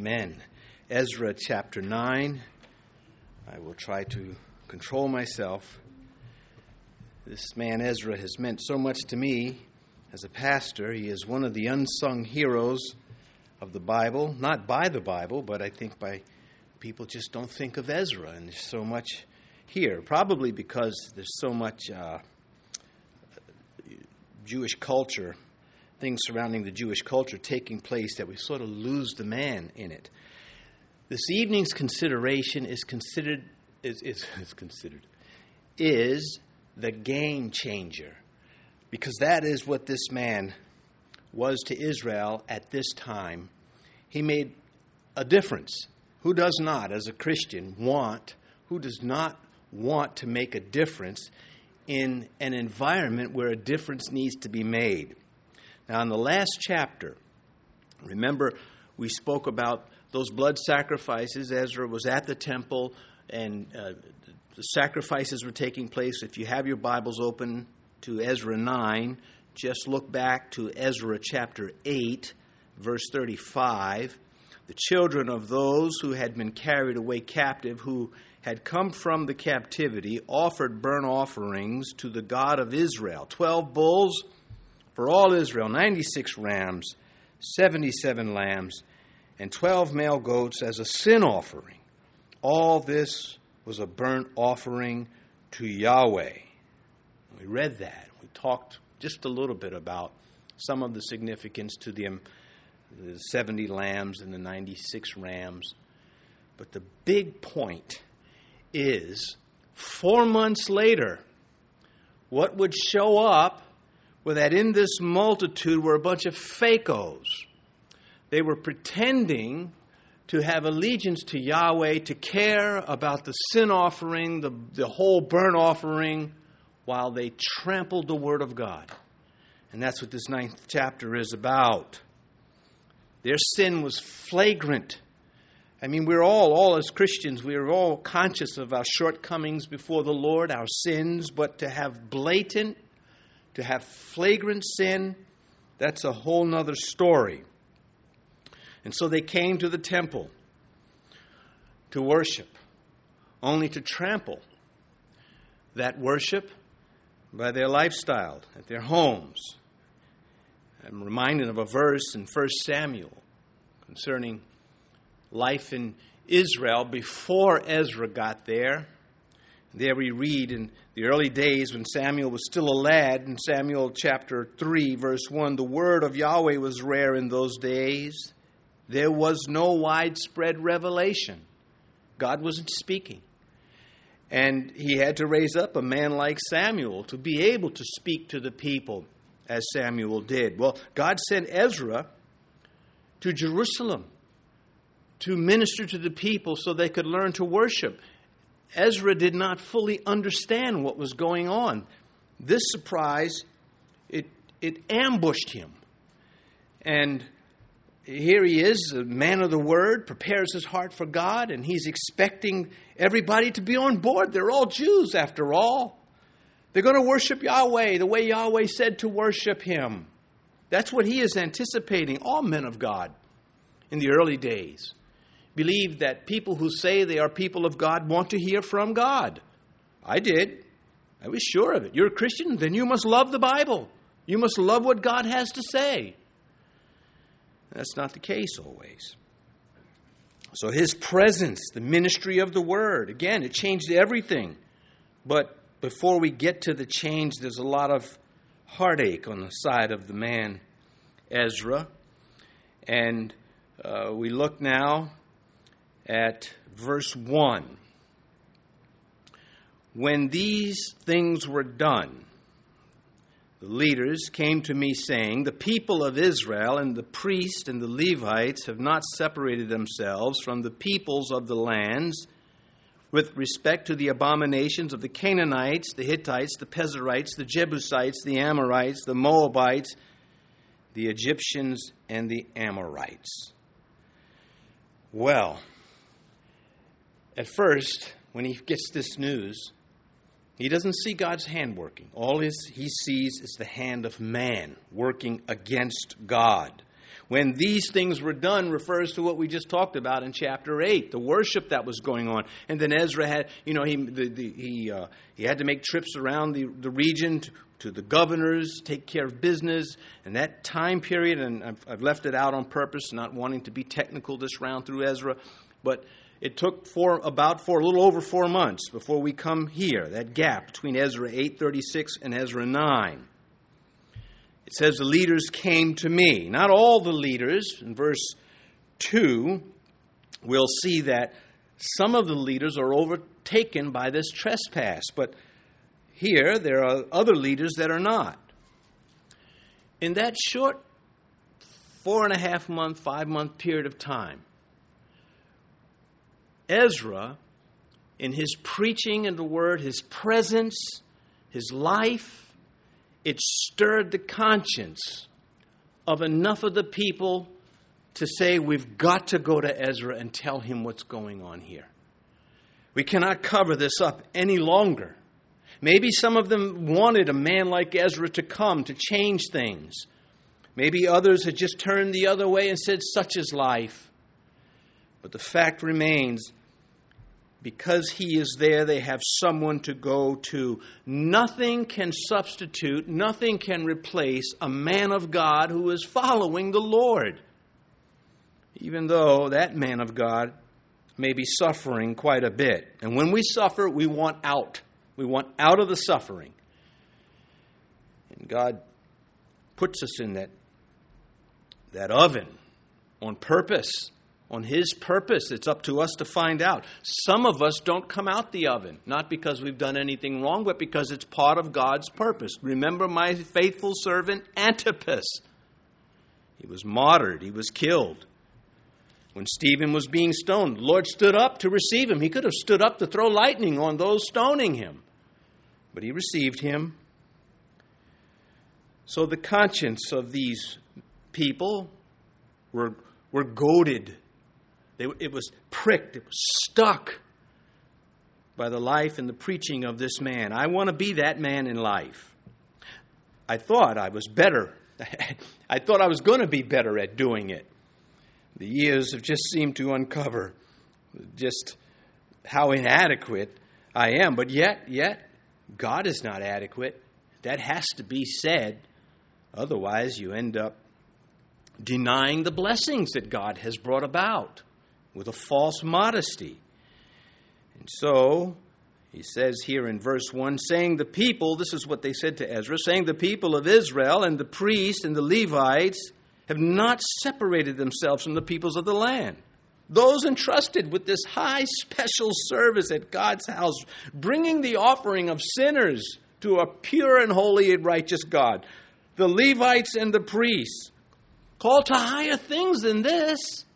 Amen. Ezra chapter 9. I will try to control myself. This man Ezra has meant so much to me as a pastor. He is one of the unsung heroes of the Bible. Not by the Bible, but I think by people just don't think of Ezra. And there's so much here. Probably because there's so much Jewish culture, things surrounding the Jewish culture taking place, that we sort of lose the man in it. This evening's consideration is the game changer, because that is what this man was to Israel at this time. He made a difference. Who does not, as a Christian, who does not want to make a difference in an environment where a difference needs to be made? Now, in the last chapter, remember, we spoke about those blood sacrifices. Ezra was at the temple, and the sacrifices were taking place. If you have your Bibles open to Ezra 9, just look back to Ezra chapter 8, verse 35. The children of those who had been carried away captive, who had come from the captivity, offered burnt offerings to the God of Israel. 12 bulls for all Israel, 96 rams, 77 lambs, and 12 male goats as a sin offering. All this was a burnt offering to Yahweh. We read that. We talked just a little bit about some of the significance to the 70 lambs and the 96 rams. But the big point is, 4 months later, what would show up was that in this multitude were a bunch of fakos. They were pretending to have allegiance to Yahweh, to care about the sin offering, the whole burnt offering, while they trampled the Word of God. And that's what this 9th chapter is about. Their sin was flagrant. I mean, we're all as Christians, we're all conscious of our shortcomings before the Lord, our sins, but to have blatant, to have flagrant sin, that's a whole nother story. And so they came to the temple to worship, only to trample that worship by their lifestyle, at their homes. I'm reminded of a verse in 1 Samuel concerning life in Israel before Ezra got there. There we read in the early days when Samuel was still a lad, in Samuel chapter 3, verse 1, the word of Yahweh was rare in those days. There was no widespread revelation. God wasn't speaking. And he had to raise up a man like Samuel to be able to speak to the people as Samuel did. Well, God sent Ezra to Jerusalem to minister to the people so they could learn to worship. Ezra did not fully understand what was going on. This surprise, it ambushed him. And here he is, a man of the Word, prepares his heart for God, and he's expecting everybody to be on board. They're all Jews, after all. They're going to worship Yahweh the way Yahweh said to worship Him. That's what he is anticipating. All men of God in the early days believe that people who say they are people of God want to hear from God. I did. I was sure of it. You're a Christian, then you must love the Bible. You must love what God has to say. That's not the case always. So his presence, the ministry of the Word, again, it changed everything. But before we get to the change, there's a lot of heartache on the side of the man Ezra. And we look now at verse 1. When these things were done, the leaders came to me saying, the people of Israel and the priests and the Levites have not separated themselves from the peoples of the lands with respect to the abominations of the Canaanites, the Hittites, the Perizzites, the Jebusites, the Amorites, the Moabites, the Egyptians, and the Amorites. Well, at first, when he gets this news, he doesn't see God's hand working. All he sees is the hand of man working against God. When these things were done refers to what we just talked about in chapter 8, the worship that was going on. And then Ezra had, he had to make trips around the region to the governors, take care of business. And that time period, and I've left it out on purpose, not wanting to be technical this round through Ezra, but it took a little over 4 months before we come here, that gap between Ezra 8:36 and Ezra 9. It says the leaders came to me. Not all the leaders. In verse 2, we'll see that some of the leaders are overtaken by this trespass. But here, there are other leaders that are not. In that short 4.5-month, 5-month period of time, Ezra, in his preaching of the word, his presence, his life, it stirred the conscience of enough of the people to say, we've got to go to Ezra and tell him what's going on here. We cannot cover this up any longer. Maybe some of them wanted a man like Ezra to come to change things. Maybe others had just turned the other way and said, such is life. But the fact remains, because he is there, they have someone to go to. Nothing can substitute, nothing can replace a man of God who is following the Lord. Even though that man of God may be suffering quite a bit. And when we suffer, we want out. We want out of the suffering. And God puts us in that oven on purpose. On His purpose. It's up to us to find out. Some of us don't come out the oven, not because we've done anything wrong, but because it's part of God's purpose. Remember my faithful servant Antipas. He was martyred. He was killed. When Stephen was being stoned, the Lord stood up to receive him. He could have stood up to throw lightning on those stoning him, but He received him. So the conscience of these people were goaded. It was pricked, it was stuck by the life and the preaching of this man. I want to be that man in life. I thought I was better. I thought I was going to be better at doing it. The years have just seemed to uncover just how inadequate I am. But yet, God is not adequate. That has to be said. Otherwise, you end up denying the blessings that God has brought about with a false modesty. And so, he says here in verse 1, saying the people, this is what they said to Ezra, saying the people of Israel and the priests and the Levites have not separated themselves from the peoples of the land. Those entrusted with this high special service at God's house, bringing the offering of sinners to a pure and holy and righteous God. The Levites and the priests, called to higher things than this.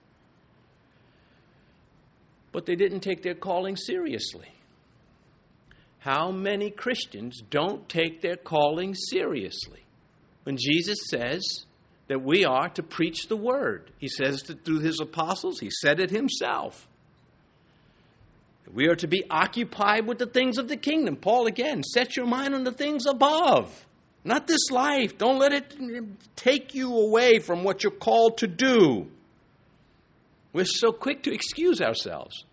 But they didn't take their calling seriously. How many Christians don't take their calling seriously? When Jesus says that we are to preach the word, He says it through His apostles, He said it Himself. We are to be occupied with the things of the kingdom. Paul again, set your mind on the things above, not this life. Don't let it take you away from what you're called to do. We're so quick to excuse ourselves.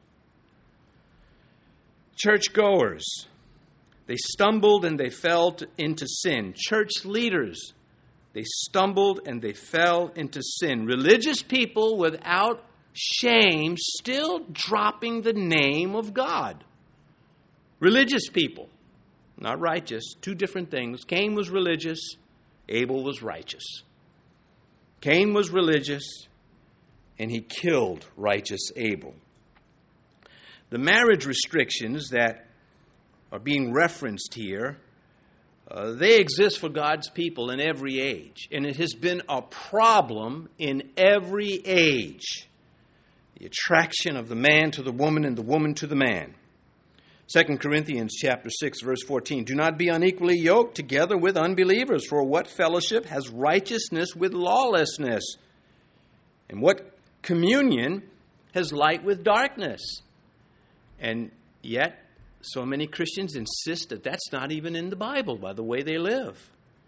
Churchgoers, they stumbled and they fell into sin. Church leaders, they stumbled and they fell into sin. Religious people without shame still dropping the name of God. Religious people, not righteous, two different things. Cain was religious, Abel was righteous. Cain was religious, and he killed righteous Abel. The marriage restrictions that are being referenced here, they exist for God's people in every age. And it has been a problem in every age. The attraction of the man to the woman and the woman to the man. 2 Corinthians chapter 6, verse 14. Do not be unequally yoked together with unbelievers, for what fellowship has righteousness with lawlessness? And what communion has light with darkness? And yet, so many Christians insist that that's not even in the Bible by the way they live.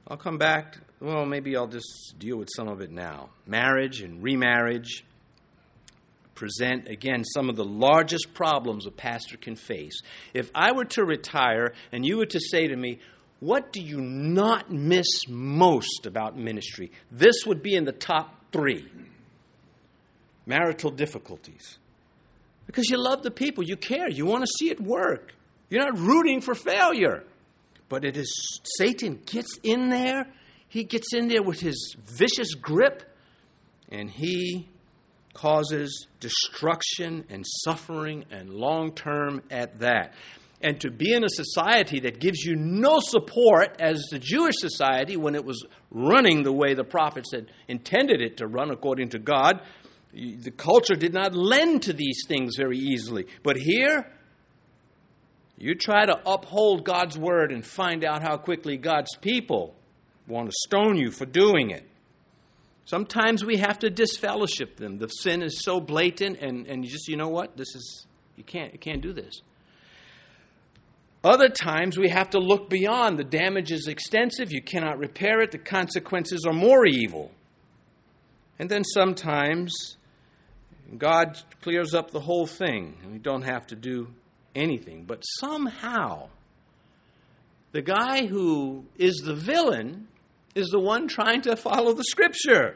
I'll come back. Well, maybe I'll just deal with some of it now. Marriage and remarriage present, again, some of the largest problems a pastor can face. If I were to retire and you were to say to me, what do you not miss most about ministry? This would be in the top 3. Marital difficulties. Because you love the people. You care. You want to see it work. You're not rooting for failure. But it is Satan gets in there. He gets in there with his vicious grip. And he causes destruction and suffering and long-term at that. And to be in a society that gives you no support, as the Jewish society, when it was running the way the prophets had intended it to run according to God, the culture did not lend to these things very easily. But here, you try to uphold God's word and find out how quickly God's people want to stone you for doing it. Sometimes we have to disfellowship them. The sin is so blatant, and you just, you know what? You can't do this. Other times we have to look beyond. The damage is extensive. You cannot repair it. The consequences are more evil. And then sometimes God clears up the whole thing, and we don't have to do anything. But somehow, the guy who is the villain is the one trying to follow the Scripture.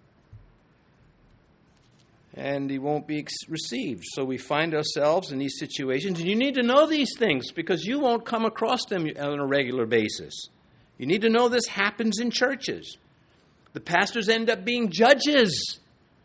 And he won't be received. So we find ourselves in these situations. And you need to know these things because you won't come across them on a regular basis. You need to know this happens in churches. The pastors end up being judges.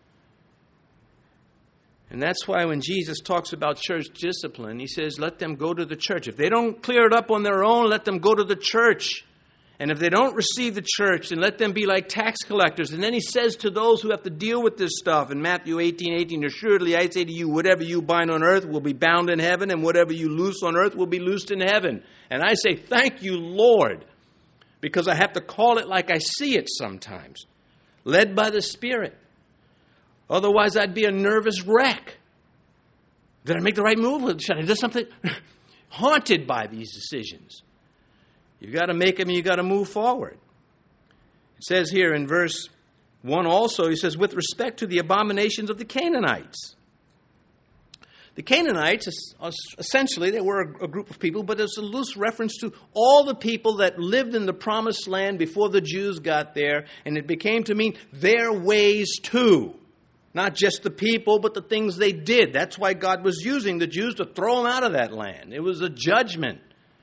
And that's why when Jesus talks about church discipline, he says, let them go to the church. If they don't clear it up on their own, let them go to the church. And if they don't receive the church, then let them be like tax collectors. And then he says to those who have to deal with this stuff in Matthew 18:18, assuredly I say to you, whatever you bind on earth will be bound in heaven, and whatever you loose on earth will be loosed in heaven. And I say, thank you, Lord, because I have to call it like I see it sometimes, led by the Spirit. Otherwise, I'd be a nervous wreck. Did I make the right move? Should I do something? Haunted by these decisions. You've got to make them and you've got to move forward. It says here in verse 1 also, he says, with respect to the abominations of the Canaanites. The Canaanites, essentially, they were a group of people, but it's a loose reference to all the people that lived in the promised land before the Jews got there, and it became to mean their ways too. Not just the people, but the things they did. That's why God was using the Jews to throw them out of that land. It was a judgment.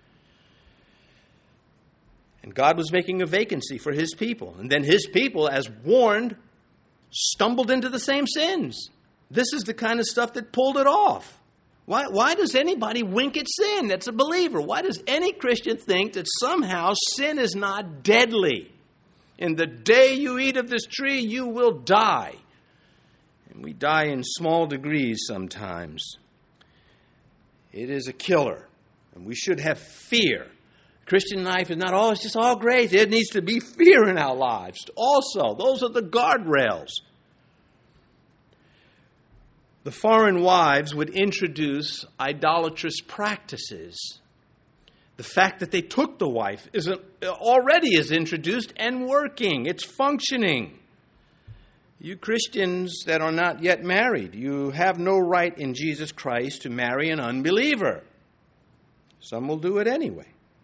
And God was making a vacancy for his people. And then his people, as warned, stumbled into the same sins. This is the kind of stuff that pulled it off. Why does anybody wink at sin that's a believer? Why does any Christian think that somehow sin is not deadly? In the day you eat of this tree, you will die. And we die in small degrees sometimes. It is a killer. And we should have fear. Christian life is not always just all great. There needs to be fear in our lives. Also, those are the guardrails. The foreign wives would introduce idolatrous practices. The fact that they took the wife already is introduced and working. It's functioning. You Christians that are not yet married, you have no right in Jesus Christ to marry an unbeliever. Some will do it anyway.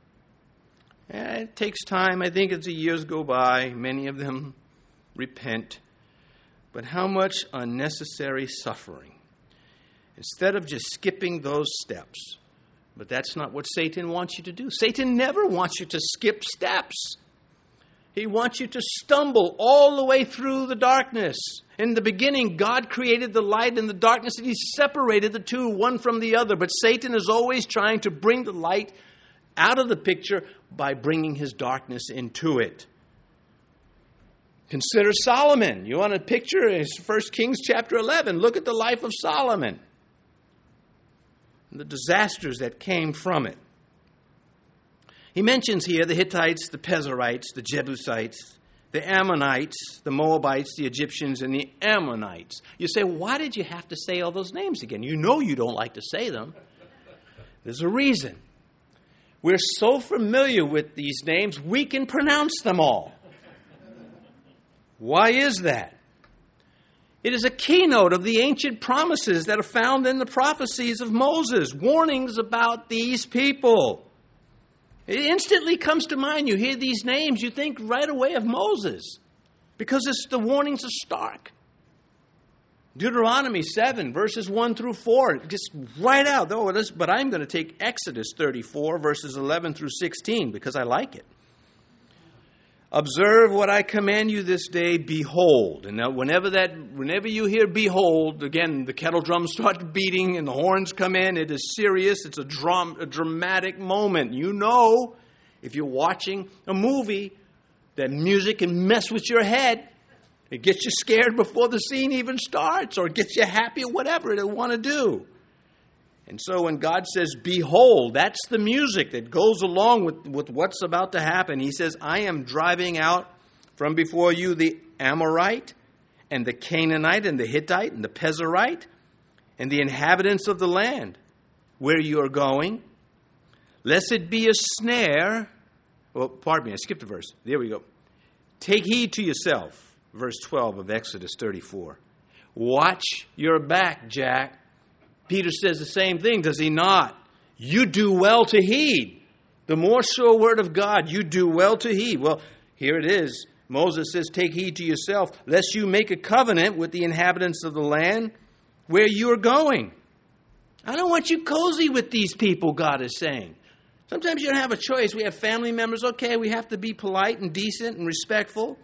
It takes time. I think as the years go by, many of them repent. But how much unnecessary suffering. Instead of just skipping those steps. But that's not what Satan wants you to do. Satan never wants you to skip steps. He wants you to stumble all the way through the darkness. In the beginning, God created the light and the darkness, and he separated the two, one from the other. But Satan is always trying to bring the light out of the picture by bringing his darkness into it. Consider Solomon. You want a picture? It's 1 Kings chapter 11. Look at the life of Solomon. And the disasters that came from it. He mentions here the Hittites, the Pezerites, the Jebusites, the Ammonites, the Moabites, the Egyptians, and the Ammonites. You say, why did you have to say all those names again? You know you don't like to say them. There's a reason. We're so familiar with these names, we can pronounce them all. Why is that? It is a keynote of the ancient promises that are found in the prophecies of Moses, warnings about these people. It instantly comes to mind. You hear these names, you think right away of Moses, because the warnings are stark. Deuteronomy 7, verses 1 through 4, just right out. But I'm going to take Exodus 34, verses 11 through 16, because I like it. Observe what I command you this day, behold. And now whenever you hear behold, again, the kettle drums start beating and the horns come in. It is serious. It's a dramatic moment. You know, if you're watching a movie, that music can mess with your head. It gets you scared before the scene even starts, or it gets you happy, or whatever it want to do. And so when God says, behold, that's the music that goes along with what's about to happen. He says, I am driving out from before you the Amorite and the Canaanite and the Hittite and the Pezerite and the inhabitants of the land where you are going, lest it be a snare. Well, pardon me, I skipped a verse. There we go. Take heed to yourself, verse 12 of Exodus 34. Watch your back, Jack. Peter says the same thing, does he not? You do well to heed. The more sure word of God, you do well to heed. Well, here it is. Moses says, take heed to yourself, lest you make a covenant with the inhabitants of the land where you are going. I don't want you cozy with these people, God is saying. Sometimes you don't have a choice. We have family members. Okay, we have to be polite and decent and respectful.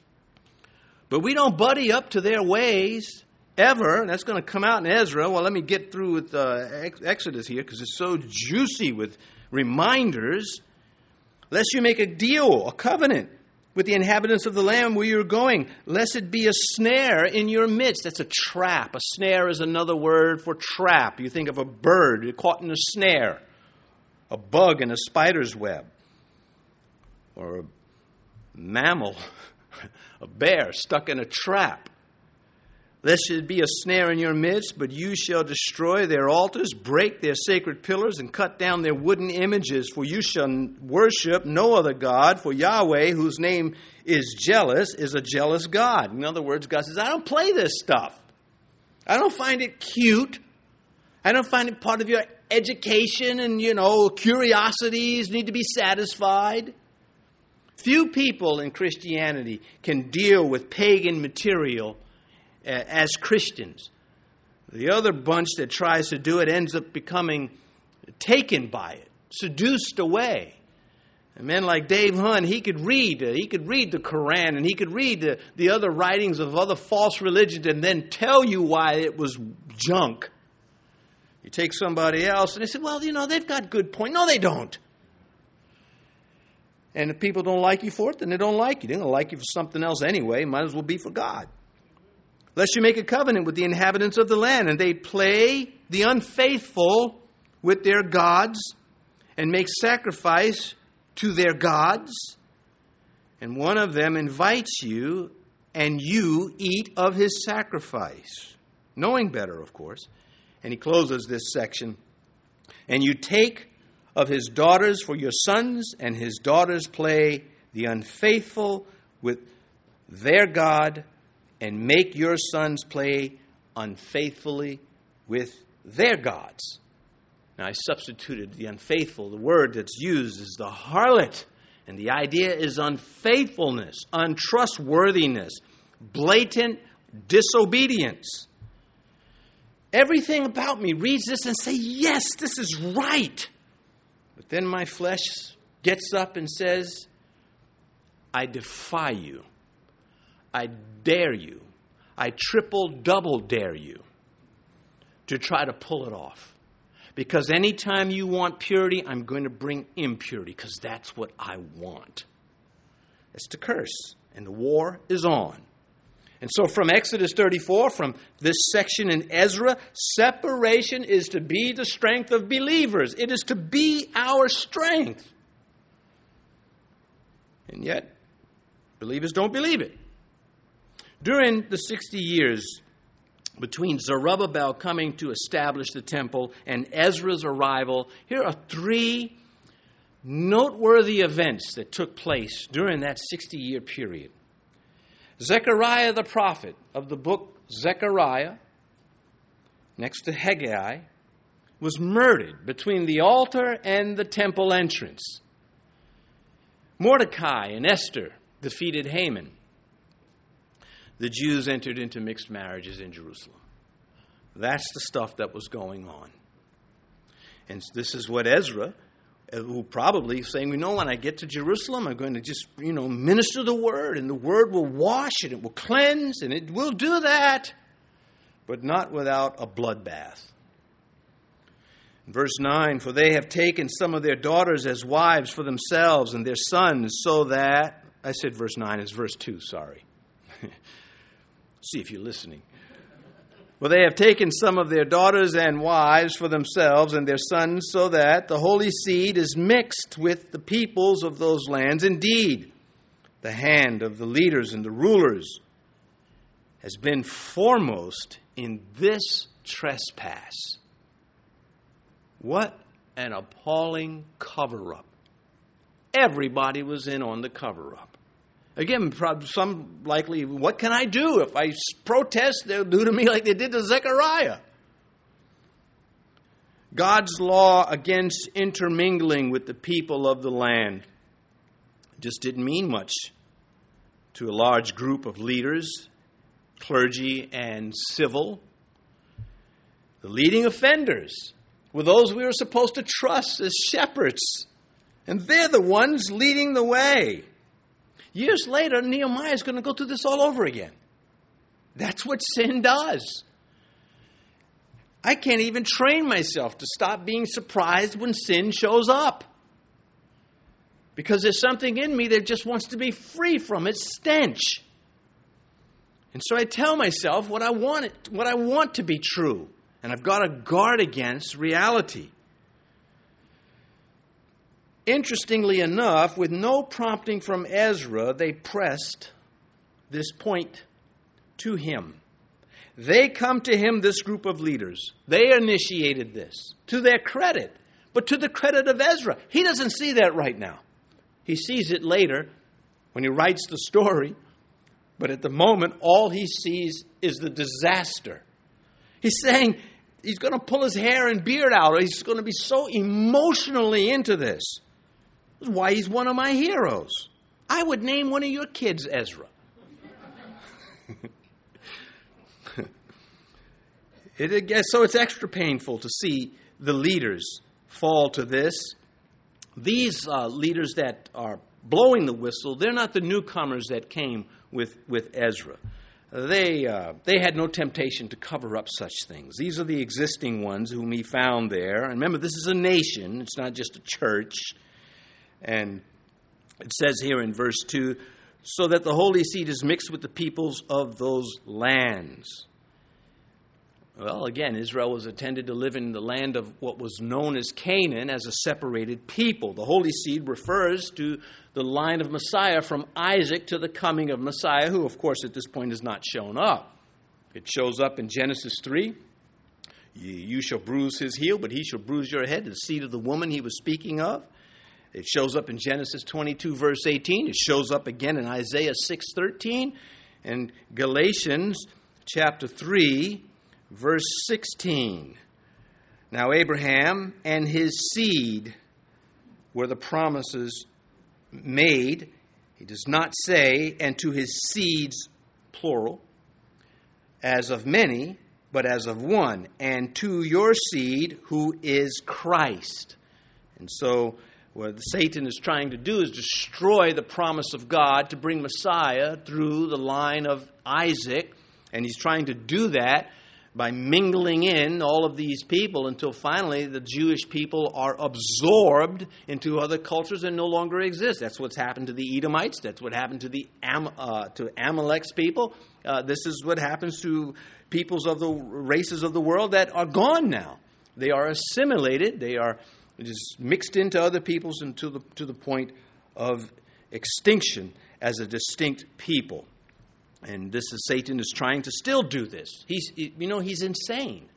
But we don't buddy up to their ways. Ever. That's going to come out in Ezra. Well, let me get through with Exodus here because it's so juicy with reminders. Lest you make a deal, a covenant with the inhabitants of the land where you're going, lest it be a snare in your midst. That's a trap. A snare is another word for trap. You think of a bird caught in a snare, a bug in a spider's web, or a mammal, a bear stuck in a trap. Lest it be a snare in your midst, but you shall destroy their altars, break their sacred pillars, and cut down their wooden images. For you shall worship no other God, for Yahweh, whose name is jealous, is a jealous God. In other words, God says, I don't play this stuff. I don't find it cute. I don't find it part of your education and, curiosities need to be satisfied. Few people in Christianity can deal with pagan material as Christians. The other bunch that tries to do it ends up becoming taken by it, seduced away. A man like Dave Hunt, he could read the Quran and he could read the other writings of other false religions and then tell you why it was junk. You take somebody else and they say, well, they've got good points. No, they don't. And if people don't like you for it, then they don't like you. They're going to like you for something else anyway. Might as well be for God. Lest you make a covenant with the inhabitants of the land, and they play the unfaithful with their gods and make sacrifice to their gods. And one of them invites you, and you eat of his sacrifice. Knowing better, of course. And he closes this section. And you take of his daughters for your sons, and his daughters play the unfaithful with their God, and make your sons play unfaithfully with their gods. Now, I substituted the unfaithful. The word that's used is the harlot. And the idea is unfaithfulness, untrustworthiness, blatant disobedience. Everything about me reads this and say, yes, this is right. But then my flesh gets up and says, I defy you. I dare you. I double dare you to try to pull it off. Because anytime you want purity, I'm going to bring impurity because that's what I want. It's the curse. And the war is on. And so from Exodus 34, from this section in Ezra, separation is to be the strength of believers. It is to be our strength. And yet, believers don't believe it. During the 60 years between Zerubbabel coming to establish the temple and Ezra's arrival, here are three noteworthy events that took place during that 60-year period. Zechariah the prophet of the book Zechariah, next to Haggai, was murdered between the altar and the temple entrance. Mordecai and Esther defeated Haman. The Jews entered into mixed marriages in Jerusalem. That's the stuff that was going on. And this is what Ezra, who probably saying, when I get to Jerusalem, I'm going to just, minister the word, and the word will wash, and it will cleanse, and it will do that, but not without a bloodbath. Verse 9, for they have taken some of their daughters as wives for themselves and their sons, so that, I said verse 9, it's verse 2, sorry. See if you're listening. For they have taken some of their daughters and wives for themselves and their sons, so that the holy seed is mixed with the peoples of those lands. Indeed, the hand of the leaders and the rulers has been foremost in this trespass. What an appalling cover-up. Everybody was in on the cover-up. Again, some likely, what can I do? If I protest, they'll do to me like they did to Zechariah. God's law against intermingling with the people of the land just didn't mean much to a large group of leaders, clergy, and civil. The leading offenders were those we were supposed to trust as shepherds. And they're the ones leading the way. Years later, Nehemiah is going to go through this all over again. That's what sin does. I can't even train myself to stop being surprised when sin shows up. Because there's something in me that just wants to be free from its stench. And so I tell myself what I want to be true. And I've got to guard against reality. Interestingly enough, with no prompting from Ezra, they pressed this point to him. They come to him, this group of leaders. They initiated this, to their credit, but to the credit of Ezra. He doesn't see that right now. He sees it later when he writes the story, but at the moment, all he sees is the disaster. He's saying he's going to pull his hair and beard out, or he's going to be so emotionally into this. That's why he's one of my heroes. I would name one of your kids Ezra. So it's extra painful to see the leaders fall to this. These leaders that are blowing the whistle, they're not the newcomers that came with Ezra. They had no temptation to cover up such things. These are the existing ones whom he found there. And remember, this is a nation. It's not just a church. And it says here in verse 2, so that the holy seed is mixed with the peoples of those lands. Well, again, Israel was intended to live in the land of what was known as Canaan as a separated people. The holy seed refers to the line of Messiah from Isaac to the coming of Messiah, who, of course, at this point has not shown up. It shows up in Genesis 3. You shall bruise his heel, but he shall bruise your head, the seed of the woman he was speaking of. It shows up in Genesis 22, verse 18. It shows up again in Isaiah 6:13 and Galatians chapter 3, verse 16. Now Abraham and his seed were the promises made. He does not say, and to his seeds, plural, as of many, but as of one, and to your seed, who is Christ. And so what Satan is trying to do is destroy the promise of God to bring Messiah through the line of Isaac. And he's trying to do that by mingling in all of these people until finally the Jewish people are absorbed into other cultures and no longer exist. That's what's happened to the Edomites. That's what happened to to Amalek's people. This is what happens to peoples of the races of the world that are gone now. They are assimilated. They are just mixed into other peoples and to the point of extinction as a distinct people. And this is Satan is trying to still do this. He's insane.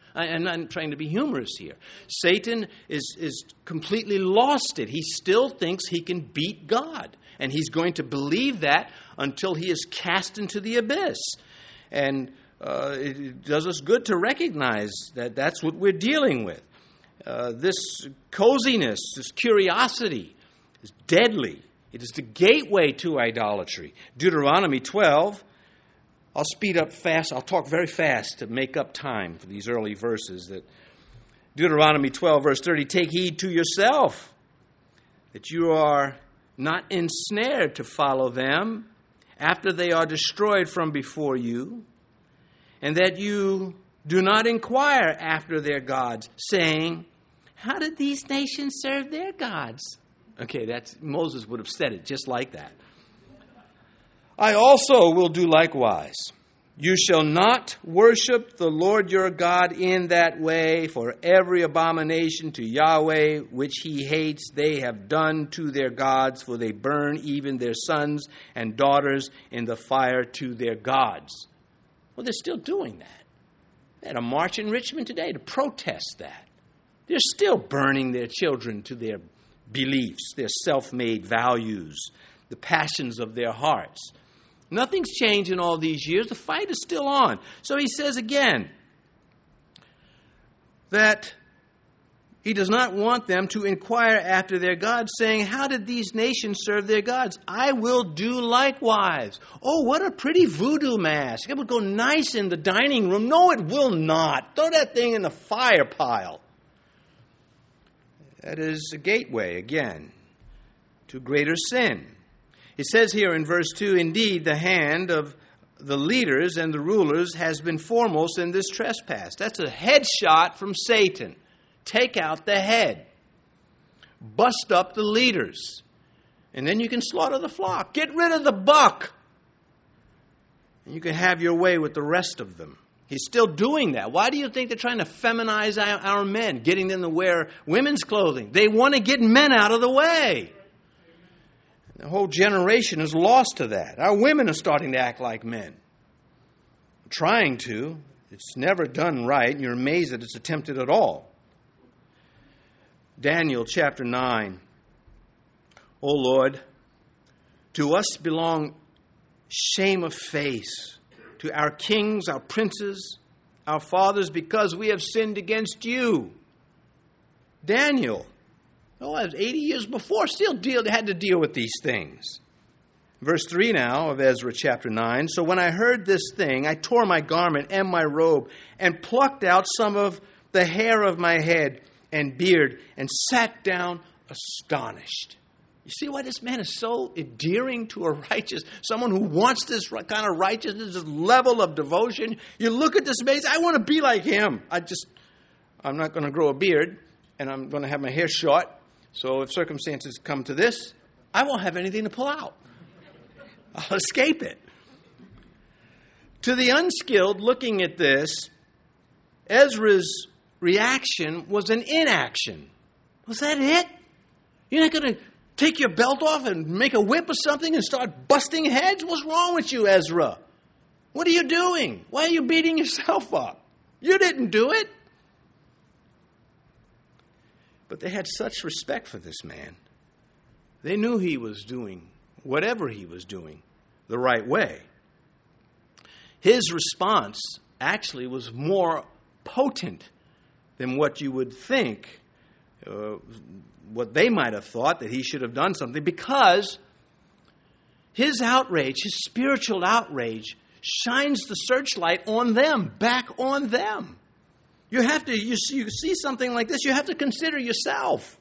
I'm not trying to be humorous here. Satan is completely lost it. He still thinks he can beat God. And he's going to believe that until he is cast into the abyss. And it does us good to recognize that that's what we're dealing with. This coziness, this curiosity is deadly. It is the gateway to idolatry. Deuteronomy 12, I'll speed up fast. I'll talk very fast to make up time for these early verses. That Deuteronomy 12, verse 30, take heed to yourself that you are not ensnared to follow them after they are destroyed from before you, and that you do not inquire after their gods, saying, how did these nations serve their gods? Okay, Moses would have said it just like that. I also will do likewise. You shall not worship the Lord your God in that way, for every abomination to Yahweh which he hates they have done to their gods, for they burn even their sons and daughters in the fire to their gods. Well, they're still doing that. They had a march in Richmond today to protest that. They're still burning their children to their beliefs, their self-made values, the passions of their hearts. Nothing's changed in all these years. The fight is still on. So he says again that he does not want them to inquire after their gods, saying, how did these nations serve their gods? I will do likewise. Oh, what a pretty voodoo mask. It would go nice in the dining room. No, it will not. Throw that thing in the fire pile. That is a gateway, again, to greater sin. It says here in verse 2, indeed, the hand of the leaders and the rulers has been foremost in this trespass. That's a headshot from Satan. Take out the head. Bust up the leaders. And then you can slaughter the flock. Get rid of the buck. And you can have your way with the rest of them. He's still doing that. Why do you think they're trying to feminize our men, getting them to wear women's clothing? They want to get men out of the way. The whole generation is lost to that. Our women are starting to act like men. Trying to. It's never done right, and you're amazed that it's attempted at all. Daniel chapter 9. O Lord, to us belong shame of face, to our kings, our princes, our fathers, because we have sinned against you. Daniel, that was 80 years before, still had to deal with these things. Verse 3 now of Ezra chapter 9. So when I heard this thing, I tore my garment and my robe and plucked out some of the hair of my head and beard and sat down astonished. You see why this man is so endearing to a righteous, someone who wants this kind of righteousness, this level of devotion. You look at this man, you say, I want to be like him. I'm not going to grow a beard, and I'm going to have my hair short. So if circumstances come to this, I won't have anything to pull out. I'll escape it. To the unskilled looking at this, Ezra's reaction was an inaction. Was that it? You're not going to take your belt off and make a whip or something and start busting heads? What's wrong with you, Ezra? What are you doing? Why are you beating yourself up? You didn't do it. But they had such respect for this man. They knew he was doing whatever he was doing the right way. His response actually was more potent than what you would think, what they might have thought, that he should have done something, because his outrage, his spiritual outrage, shines the searchlight on them, back on them. You see something like this, you have to consider yourself.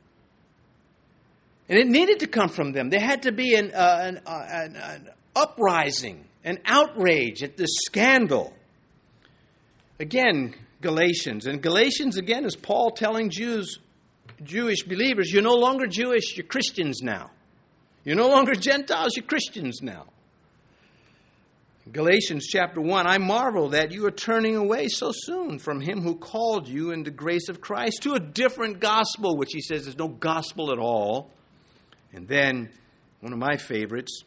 And it needed to come from them. There had to be an uprising, an outrage at this scandal. Again, Galatians. And Galatians, again, is Paul telling Jewish believers, you're no longer Jewish, you're Christians now. You're no longer Gentiles, you're Christians now. Galatians chapter 1, I marvel that you are turning away so soon from him who called you in the grace of Christ to a different gospel, which he says there's no gospel at all. And then, one of my favorites,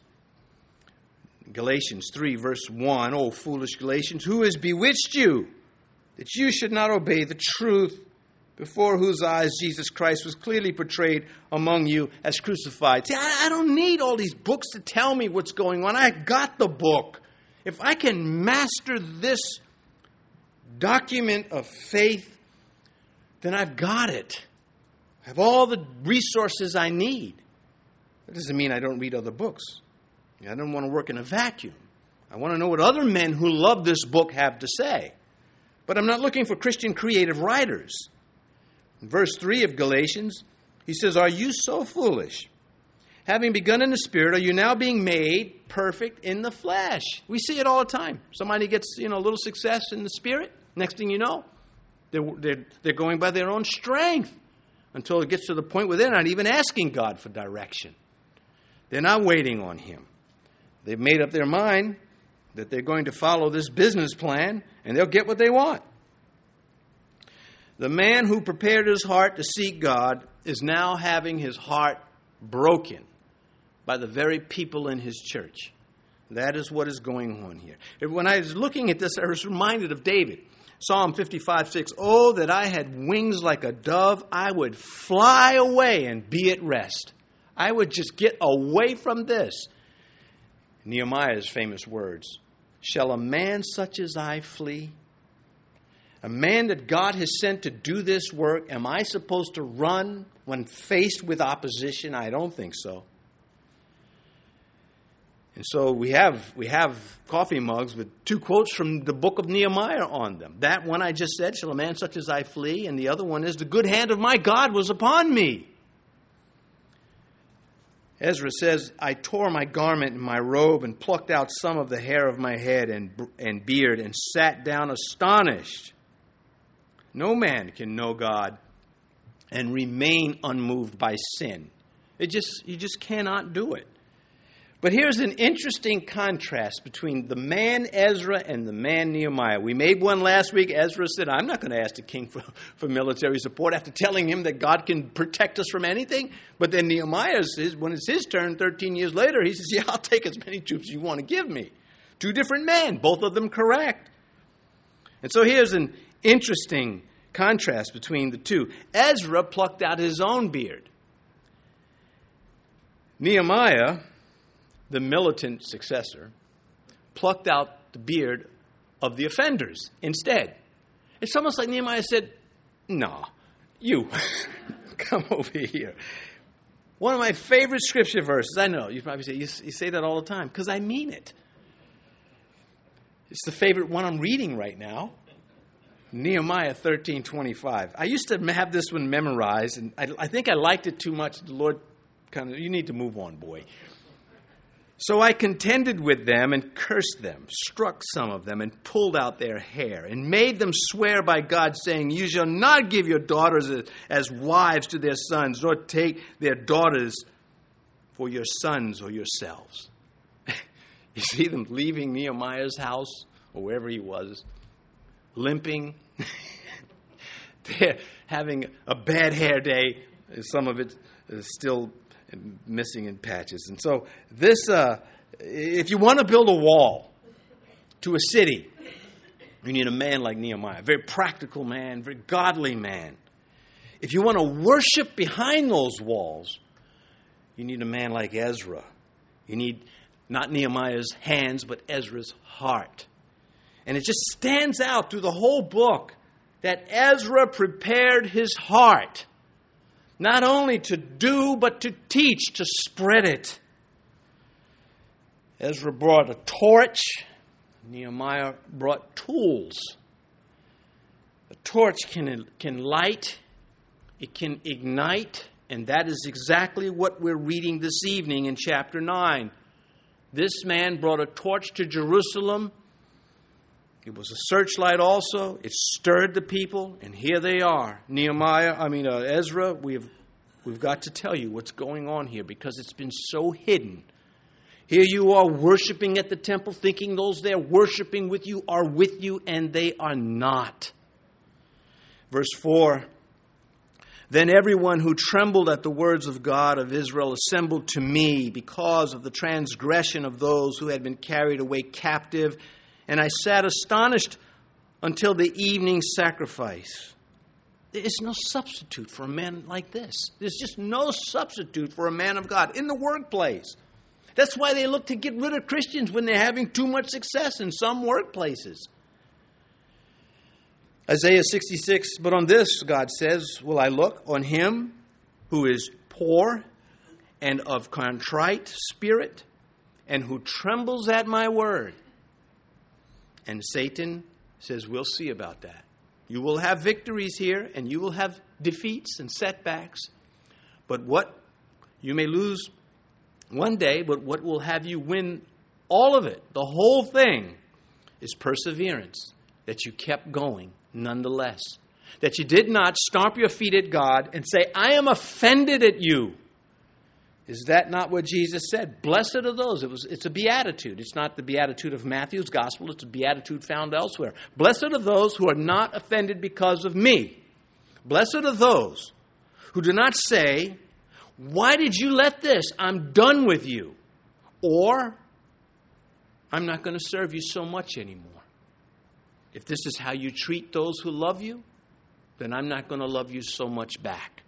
Galatians 3, verse 1, O foolish Galatians, who has bewitched you that you should not obey the truth, before whose eyes Jesus Christ was clearly portrayed among you as crucified. See, I don't need all these books to tell me what's going on. I got the book. If I can master this document of faith, then I've got it. I have all the resources I need. That doesn't mean I don't read other books. I don't want to work in a vacuum. I want to know what other men who love this book have to say. But I'm not looking for Christian creative writers. In verse 3 of Galatians, he says, "Are you so foolish? Having begun in the Spirit, are you now being made perfect in the flesh?" We see it all the time. Somebody gets, a little success in the Spirit. Next thing you know, they're going by their own strength until it gets to the point where they're not even asking God for direction. They're not waiting on Him. They've made up their mind that they're going to follow this business plan, and they'll get what they want. The man who prepared his heart to seek God is now having his heart broken by the very people in his church. That is what is going on here. When I was looking at this, I was reminded of David. Psalm 55:6, "Oh, that I had wings like a dove, I would fly away and be at rest." I would just get away from this. Nehemiah's famous words, "Shall a man such as I flee? A man that God has sent to do this work, am I supposed to run when faced with opposition? I don't think so." And so we have coffee mugs with two quotes from the book of Nehemiah on them. That one I just said, "Shall a man such as I flee?" And the other one is, "The good hand of my God was upon me." Ezra says, "I tore my garment and my robe and plucked out some of the hair of my head and beard and sat down astonished. No man can know God and remain unmoved by sin." You just cannot do it. But here's an interesting contrast between the man Ezra and the man Nehemiah. We made one last week. Ezra said, "I'm not going to ask the king for military support," after telling him that God can protect us from anything. But then Nehemiah says, when it's his turn 13 years later, he says, "Yeah, I'll take as many troops you want to give me." Two different men, both of them correct. And so here's an interesting contrast between the two. Ezra plucked out his own beard. Nehemiah, the militant successor, plucked out the beard of the offenders instead. It's almost like Nehemiah said, "No, you, come over here." One of my favorite scripture verses, I know, you probably say, you say that all the time, because I mean it. It's the favorite one I'm reading right now. Nehemiah 13:25. I used to have this one memorized, and I think I liked it too much. The Lord you need to move on, boy. "So I contended with them and cursed them, struck some of them and pulled out their hair, and made them swear by God, saying, 'You shall not give your daughters as wives to their sons, nor take their daughters for your sons or yourselves.'" You see them leaving Nehemiah's house, or wherever he was, limping. They're having a bad hair day. Some of it is still missing in patches. And so this, if you want to build a wall to a city, you need a man like Nehemiah, a very practical man, very godly man. If you want to worship behind those walls, you need a man like Ezra. You need not Nehemiah's hands, but Ezra's heart. And it just stands out through the whole book that Ezra prepared his heart not only to do, but to teach, to spread it. Ezra brought a torch. Nehemiah brought tools. A torch can light. It can ignite. And that is exactly what we're reading this evening in chapter 9. This man brought a torch to Jerusalem. It was a searchlight also. It stirred the people, and here they are. Ezra, we've got to tell you what's going on here because it's been so hidden. Here you are worshiping at the temple, thinking those there worshiping with you are with you, and they are not. Verse 4, "Then everyone who trembled at the words of God of Israel assembled to me because of the transgression of those who had been carried away captive. And I sat astonished until the evening sacrifice. There is no substitute for a man like this. There's just no substitute for a man of God in the workplace. That's why they look to get rid of Christians when they're having too much success in some workplaces. Isaiah 66, but on this, God says, will I look on him who is poor and of contrite spirit and who trembles at my word. And Satan says, we'll see about that. You will have victories here and you will have defeats and setbacks. But what you may lose one day, but what will have you win all of it, the whole thing, is perseverance, that you kept going nonetheless. That you did not stomp your feet at God and say, I am offended at you. Is that not what Jesus said? Blessed are those. It's a beatitude. It's not the beatitude of Matthew's gospel. It's a beatitude found elsewhere. Blessed are those who are not offended because of me. Blessed are those who do not say, why did you let this? I'm done with you. Or, I'm not going to serve you so much anymore. If this is how you treat those who love you, then I'm not going to love you so much back.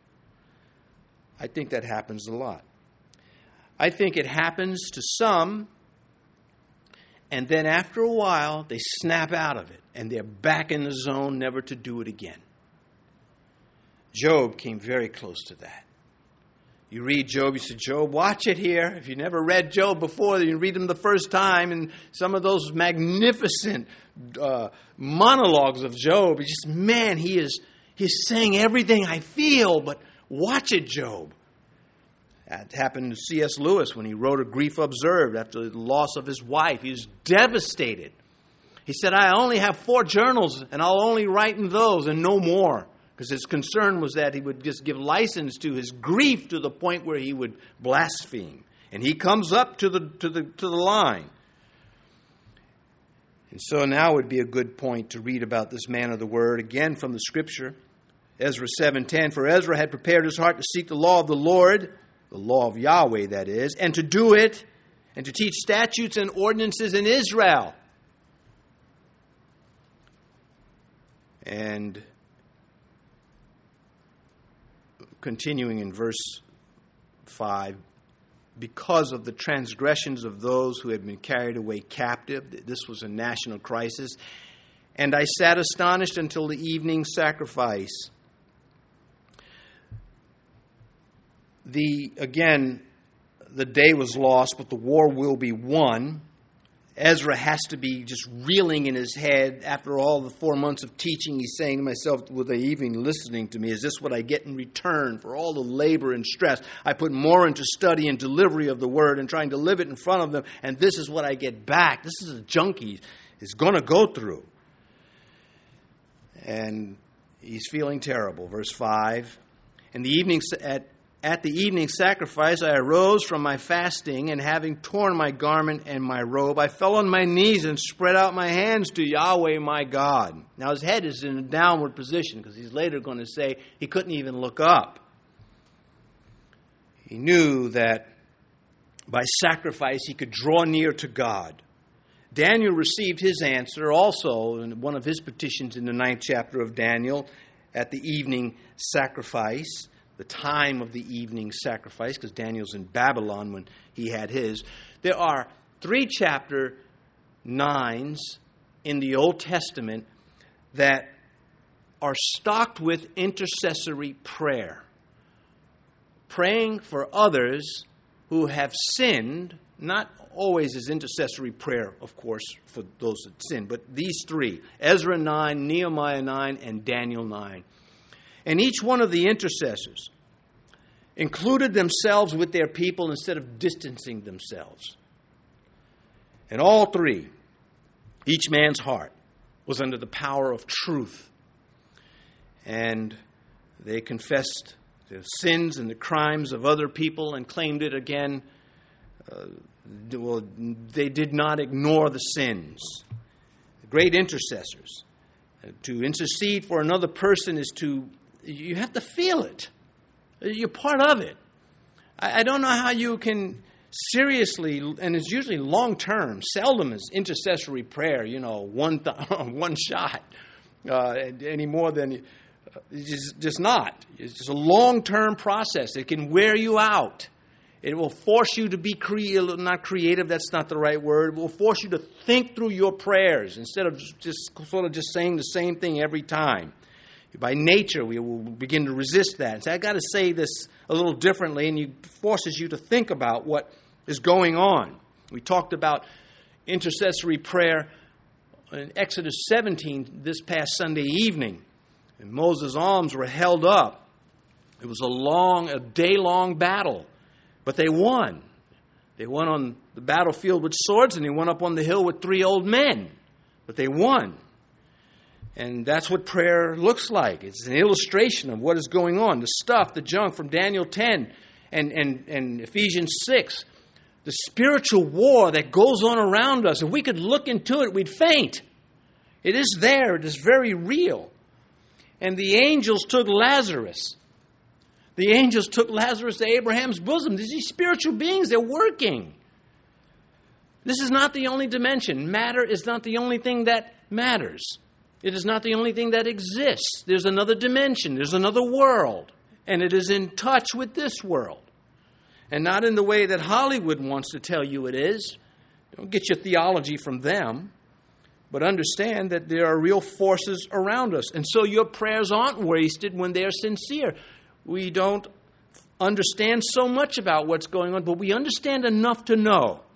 I think that happens a lot. I think it happens to some, and then after a while, they snap out of it, and they're back in the zone, never to do it again. Job came very close to that. You read Job, you say, Job, watch it here. If you never read Job before, you read him the first time, and some of those magnificent monologues of Job, it's just, man, he's saying everything I feel, but watch it, Job. That happened to C.S. Lewis when he wrote A Grief Observed after the loss of his wife. He was devastated. He said, I only have 4 journals, and I'll only write in those and no more. Because his concern was that he would just give license to his grief to the point where he would blaspheme. And he comes up to the line. And so now would be a good point to read about this man of the word again from the scripture. Ezra 7:10, for Ezra had prepared his heart to seek the law of the Lord, the law of Yahweh that is, and to do it, and to teach statutes and ordinances in Israel. And continuing in verse 5, because of the transgressions of those who had been carried away captive, this was a national crisis, and I sat astonished until the evening sacrifice. The day was lost, but the war will be won. Ezra has to be just reeling in his head after all the 4 months of teaching. He's saying to himself, were they even listening to me? Is this what I get in return for all the labor and stress? I put more into study and delivery of the word and trying to live it in front of them, and this is what I get back. This is a junkie is going to go through. And he's feeling terrible. Verse 5, in the evening At the evening sacrifice, I arose from my fasting, and having torn my garment and my robe, I fell on my knees and spread out my hands to Yahweh my God. Now his head is in a downward position because he's later going to say he couldn't even look up. He knew that by sacrifice he could draw near to God. Daniel received his answer also in one of his petitions in the 9th chapter of Daniel at the evening sacrifice. The time of the evening sacrifice, because Daniel's in Babylon when he had his. There are 3 chapter 9s in the Old Testament that are stocked with intercessory prayer. Praying for others who have sinned, not always as intercessory prayer, of course, for those that sin, but these 3, Ezra 9, Nehemiah 9, and Daniel 9. And each one of the intercessors included themselves with their people instead of distancing themselves. And all 3, each man's heart was under the power of truth. And they confessed the sins and the crimes of other people and claimed it again. They did not ignore the sins. The great intercessors. To intercede for another person is you have to feel it. You're part of it. I don't know how you can seriously, and it's usually long-term, seldom is intercessory prayer, one shot, any more than, it's just not. It's just a long-term process. It can wear you out. It will force you to be not creative, that's not the right word. It will force you to think through your prayers instead of just saying the same thing every time. By nature, we will begin to resist that. And say, I got to say this a little differently, and it forces you to think about what is going on. We talked about intercessory prayer in Exodus 17 this past Sunday evening. And Moses' arms were held up. It was a day-long battle. But they won. They won on the battlefield with swords, and they went up on the hill with 3 old men. But they won. And that's what prayer looks like. It's an illustration of what is going on. The junk from Daniel 10 and Ephesians 6. The spiritual war that goes on around us. If we could look into it, we'd faint. It is there. It is very real. And the angels took Lazarus. The angels took Lazarus to Abraham's bosom. These spiritual beings, they're working. This is not the only dimension. Matter is not the only thing that matters. It is not the only thing that exists. There's another dimension. There's another world. And it is in touch with this world. And not in the way that Hollywood wants to tell you it is. Don't get your theology from them. But understand that there are real forces around us. And so your prayers aren't wasted when they're sincere. We don't understand so much about what's going on, but we understand enough to know